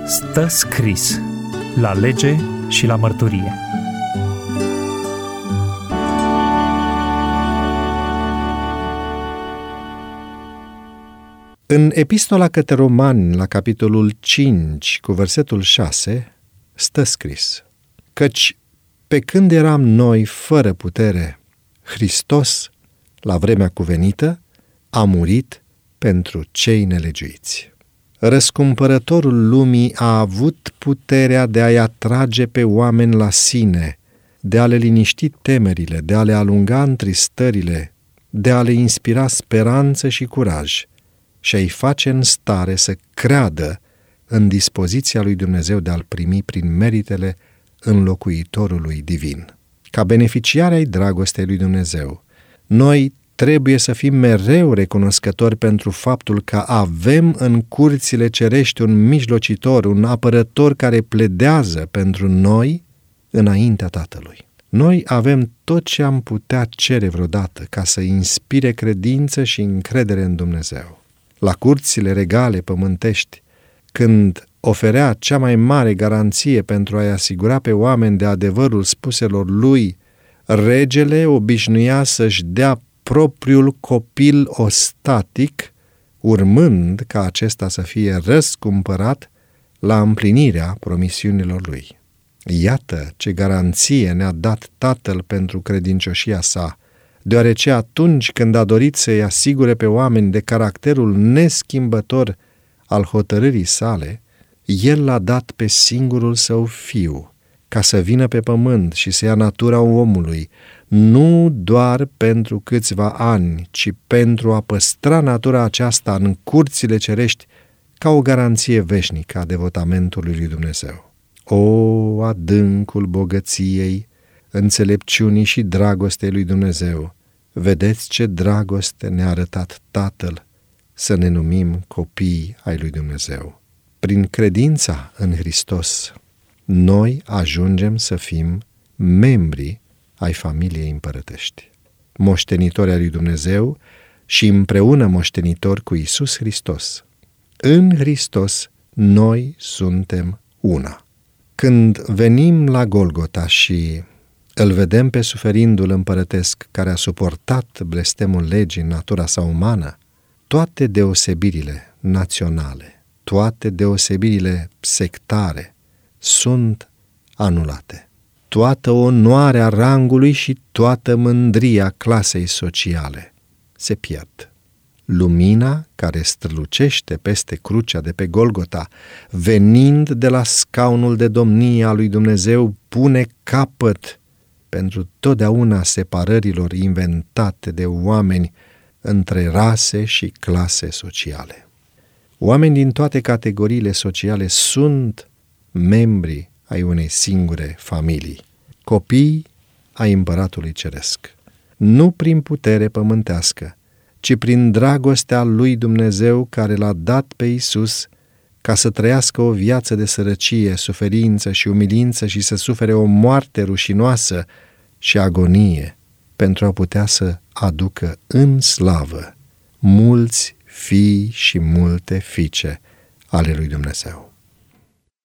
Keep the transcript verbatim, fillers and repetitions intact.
Stă scris la lege și la mărturie. În Epistola către Romani, la capitolul cinci, cu versetul șase, stă scris: căci pe când eram noi fără putere, Hristos, la vremea cuvenită, a murit pentru cei nelegiuiți. Răscumpărătorul lumii a avut puterea de a-i atrage pe oameni la sine, de a le liniști temerile, de a le alunga întristările, de a le inspira speranță și curaj și a-i face în stare să creadă în dispoziția lui Dumnezeu de a-L primi prin meritele înlocuitorului divin. Ca beneficiari ai dragostei lui Dumnezeu, noi trebuie să fim mereu recunoscători pentru faptul că avem în curțile cerești un mijlocitor, un apărător care pledează pentru noi înaintea Tatălui. Noi avem tot ce am putea cere vreodată ca să inspire credință și încredere în Dumnezeu. La curțile regale pământești, când oferea cea mai mare garanție pentru a-i asigura pe oameni de adevărul spuselor lui, regele obișnuia să-și dea propriul copil ostatic, urmând ca acesta să fie răscumpărat la împlinirea promisiunilor lui. Iată ce garanție ne-a dat Tatăl pentru credincioșia sa, deoarece atunci când a dorit să-i asigure pe oameni de caracterul neschimbător al hotărârii sale, El l-a dat pe singurul Său Fiu, ca să vină pe pământ și să ia natura omului, nu doar pentru câțiva ani, ci pentru a păstra natura aceasta în curțile cerești ca o garanție veșnică a devotamentului lui Dumnezeu. O, adâncul bogăției, înțelepciunii și dragostei lui Dumnezeu! Vedeți ce dragoste ne-a arătat Tatăl să ne numim copii ai lui Dumnezeu. Prin credința în Hristos, noi ajungem să fim membri ai familiei împărătești, moștenitori ai lui Dumnezeu și împreună moștenitori cu Iisus Hristos. În Hristos noi suntem una. Când venim la Golgota și îl vedem pe suferindu-l împărătesc care a suportat blestemul legii în natura sa umană, toate deosebirile naționale, toate deosebirile sectare sunt anulate. Toată onoarea rangului și toată mândria clasei sociale se pierd. Lumina care strălucește peste crucea de pe Golgota, venind de la scaunul de domnie a lui Dumnezeu, pune capăt pentru totdeauna separărilor inventate de oameni între rase și clase sociale. Oameni din toate categoriile sociale sunt membri ai unei singure familii, copii ai Împăratului Ceresc, nu prin putere pământească, ci prin dragostea lui Dumnezeu care l-a dat pe Iisus ca să trăiască o viață de sărăcie, suferință și umilință și să sufere o moarte rușinoasă și agonie pentru a putea să aducă în slavă mulți fii și multe fiice ale lui Dumnezeu.